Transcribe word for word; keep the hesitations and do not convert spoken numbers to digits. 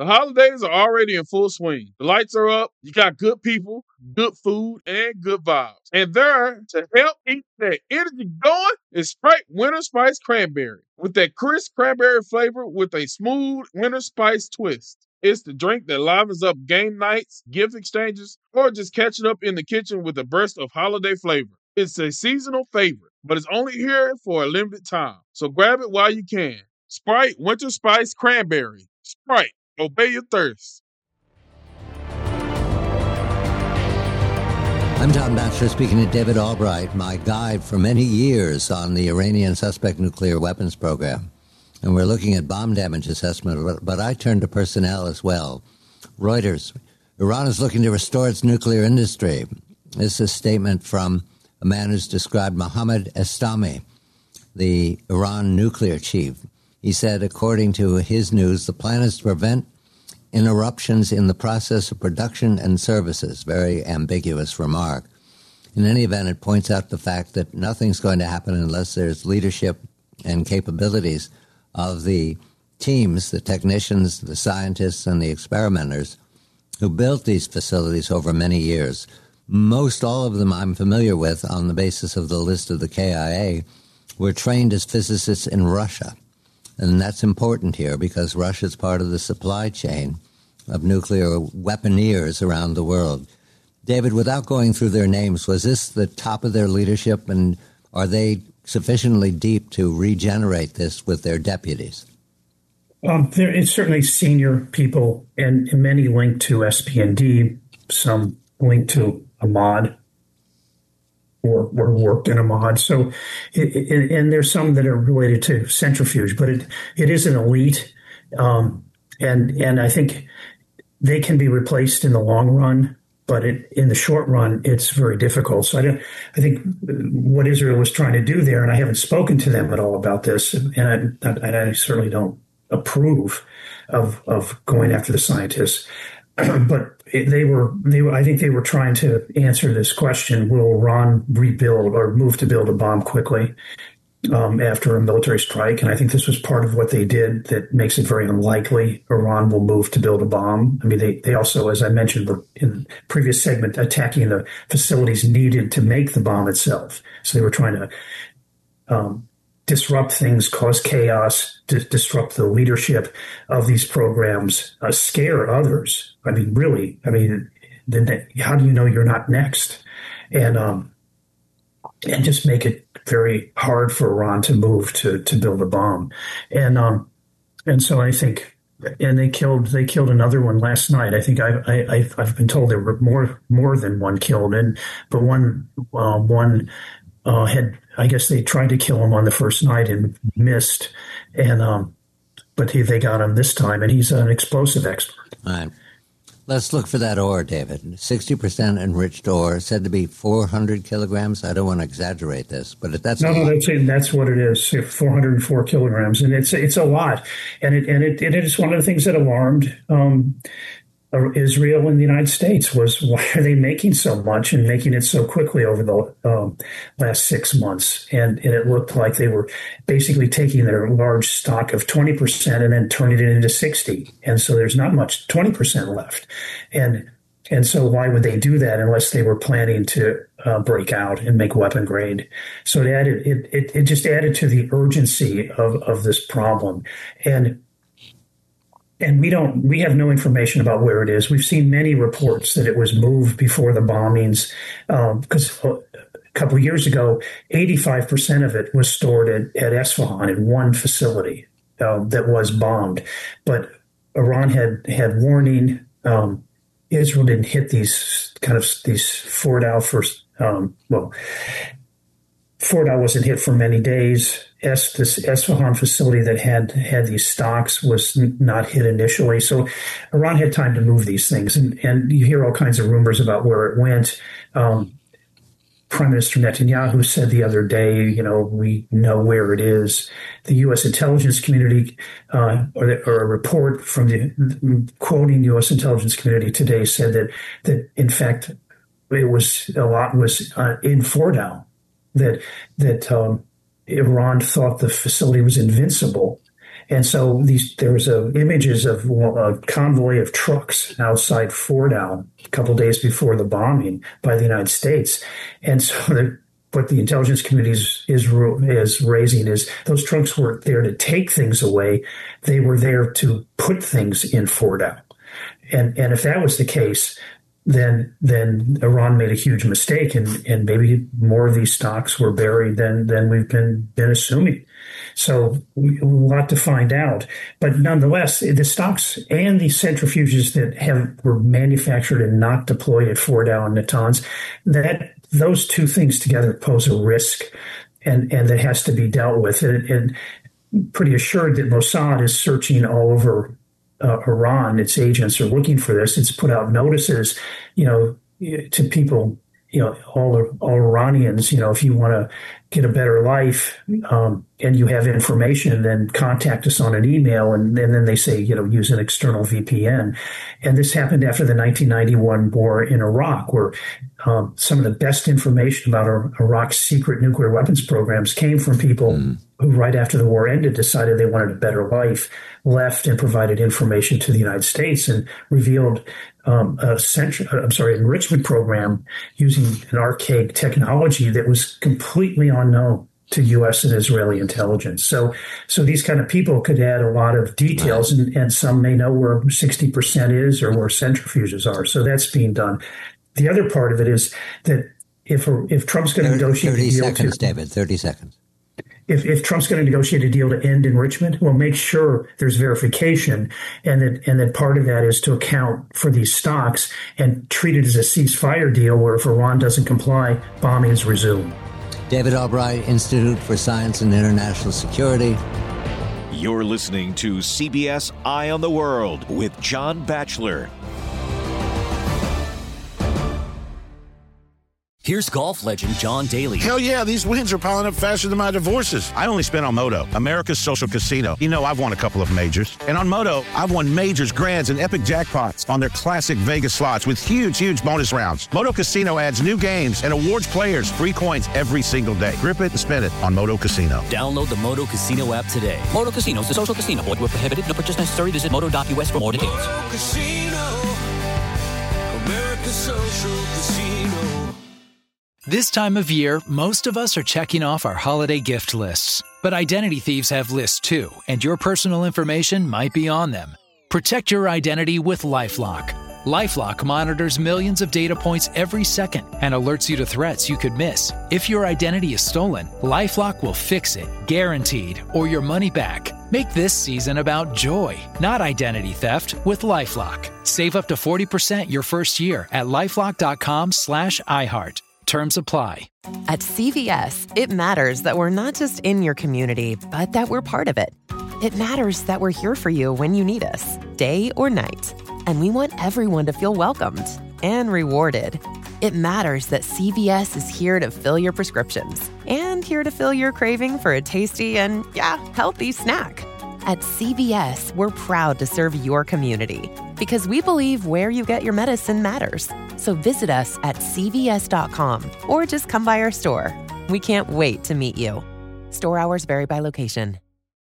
The holidays are already in full swing. The lights are up, you got good people, good food, and good vibes. And there to help keep that energy going is Sprite Winter Spice Cranberry. With that crisp cranberry flavor with a smooth winter spice twist. It's the drink that livens up game nights, gift exchanges, or just catching up in the kitchen with a burst of holiday flavor. It's a seasonal favorite, but it's only here for a limited time. So grab it while you can. Sprite Winter Spice Cranberry. Sprite, obey your thirst. I'm John Batchelor speaking to David Albright, my guide for many years on the Iranian suspect nuclear weapons program. And we're looking at bomb damage assessment, but I turn to personnel as well. Reuters, Iran is looking to restore its nuclear industry. This is a statement from a man who's described Mohammad Estami, the Iran nuclear chief. He said, according to his news, the plan is to prevent interruptions in the process of production and services. Very ambiguous remark. In any event, it points out the fact that nothing's going to happen unless there's leadership and capabilities of the teams, the technicians, the scientists, and the experimenters who built these facilities over many years. Most all of them I'm familiar with on the basis of the list of the K I A were trained as physicists in Russia. And that's important here because Russia is part of the supply chain of nuclear weaponeers around the world. David, without going through their names, was this the top of their leadership, and are they sufficiently deep to regenerate this with their deputies? Um, there is certainly senior people, and, and many linked to S P N D, some linked to Ahmad, or, or worked in Ahmad. So, it, it, and there's some that are related to centrifuge, but it it is an elite, um, and and I think they can be replaced in the long run. But it, in the short run, it's very difficult. So I, don't, I think what Israel was trying to do there, and I haven't spoken to them at all about this, and I, and I certainly don't approve of of going after the scientists. But they were, they were, I think they were trying to answer this question: will Iran rebuild or move to build a bomb quickly um, after a military strike? And I think this was part of what they did that makes it very unlikely Iran will move to build a bomb. I mean, they, they also, as I mentioned in the previous segment, attacking the facilities needed to make the bomb itself. So they were trying to um, disrupt things, cause chaos, di- disrupt the leadership of these programs, uh, scare others. I mean, really, I mean, then how do you know you're not next? And, um, and just make it very hard for Iran to move to, to build a bomb. And, um, and so I think, and they killed, they killed another one last night. I think I, I, I've, I've been told there were more, more than one killed. And, but one, uh, one, uh, had, I guess they tried to kill him on the first night and missed. And, um, but he, they got him this time, and he's an explosive expert. All right. Let's look for that ore, David. sixty percent enriched ore, said to be four hundred kilograms. I don't want to exaggerate this, but that's no, no, that's it. That's what it is. four hundred four kilograms, and it's it's a lot. And it and it, it is one of the things that alarmed um, Israel and the United States was, why are they making so much and making it so quickly over the um, last six months? And, and it looked like they were basically taking their large stock of twenty percent and then turning it into sixty. And so there's not much, twenty percent left. And and so why would they do that unless they were planning to uh, break out and make weapon grade? So it added, it, it, it just added to the urgency of, of this problem. And And we don't, we have no information about where it is. We've seen many reports that it was moved before the bombings, because um, a couple of years ago, eighty-five percent of it was stored at, at Esfahan in one facility uh, that was bombed. But Iran had, had warning. Um, Israel didn't hit these kind of, these Fordow first, um, well, Fordow wasn't hit for many days. Es, this Esfahan facility that had had these stocks was n- not hit initially. So Iran had time to move these things. And, and you hear all kinds of rumors about where it went. Um, Prime Minister Netanyahu said the other day, you know, we know where it is. The U S intelligence community, uh, or, the, or a report from the quoting U S intelligence community today said that, that in fact, it was a lot was uh, in Fordow, that, that, um, Iran thought the facility was invincible, And so these there was a, images of a convoy of trucks outside Fort Al a couple days before the bombing by the United States. And so the, what the intelligence community is, is, is raising is those trucks weren't there to take things away. They were there to put things in Fort Al. And, and if that was the case, then then Iran made a huge mistake, and, and maybe more of these stocks were buried than than we've been been assuming. So we, a lot to find out. But nonetheless, the stocks and the centrifuges that have were manufactured and not deployed at Fort Al and Natanz, that those two things together pose a risk, and, and that has to be dealt with. And, and pretty assured that Mossad is searching all over Uh, Iran. Its agents are looking for this. It's put out notices, you know, to people, you know, all all Iranians, you know, if you want to get a better life um, and you have information, then contact us on an email. And, and then they say, you know, use an external V P N. And this happened after the nineteen ninety-one war in Iraq, where um, some of the best information about Iraq's secret nuclear weapons programs came from people mm. who, right after the war ended, decided they wanted a better life, left and provided information to the United States and revealed um, a central, I'm sorry, enrichment program using an archaic technology that was completely unknown to U S and Israeli intelligence. So, so these kind of people could add a lot of details, and, and some may know where sixty percent is or where centrifuges are. So that's being done. The other part of it is that if if Trump's going to negotiate thirty a deal seconds, to, David, thirty seconds. If, if Trump's going to negotiate a deal to end enrichment, well, make sure there's verification, and that and that part of that is to account for these stocks and treat it as a ceasefire deal where if Iran doesn't comply, bombing is resumed. David Albright, Institute for Science and International Security. You're listening to C B S Eye on the World with John Batchelor. Here's golf legend John Daly. Hell yeah, these wins are piling up faster than my divorces. I only spent on Moto, America's social casino. You know, I've won a couple of majors. And on Moto, I've won majors, grands, and epic jackpots on their classic Vegas slots with huge, huge bonus rounds. Moto Casino adds new games and awards players free coins every single day. Grip it and spin it on Moto Casino. Download the Moto Casino app today. Moto Casino is a social casino. Void where prohibited. No purchase necessary. Visit moto dot U S for more details. Moto Casino, America's social casino. This time of year, most of us are checking off our holiday gift lists. But identity thieves have lists too, and your personal information might be on them. Protect your identity with LifeLock. LifeLock monitors millions of data points every second and alerts you to threats you could miss. If your identity is stolen, LifeLock will fix it, guaranteed, or your money back. Make this season about joy, not identity theft, with LifeLock. Save up to forty percent your first year at LifeLock dot com slash iHeart. Terms apply. At C V S, it matters that we're not just in your community, but that we're part of it. It matters that we're here for you when you need us, day or night. And we want everyone to feel welcomed and rewarded. It matters that C V S is here to fill your prescriptions and here to fill your craving for a tasty and, yeah, healthy snack. At C V S, we're proud to serve your community because we believe where you get your medicine matters. So visit us at C V S dot com or just come by our store. We can't wait to meet you. Store hours vary by location.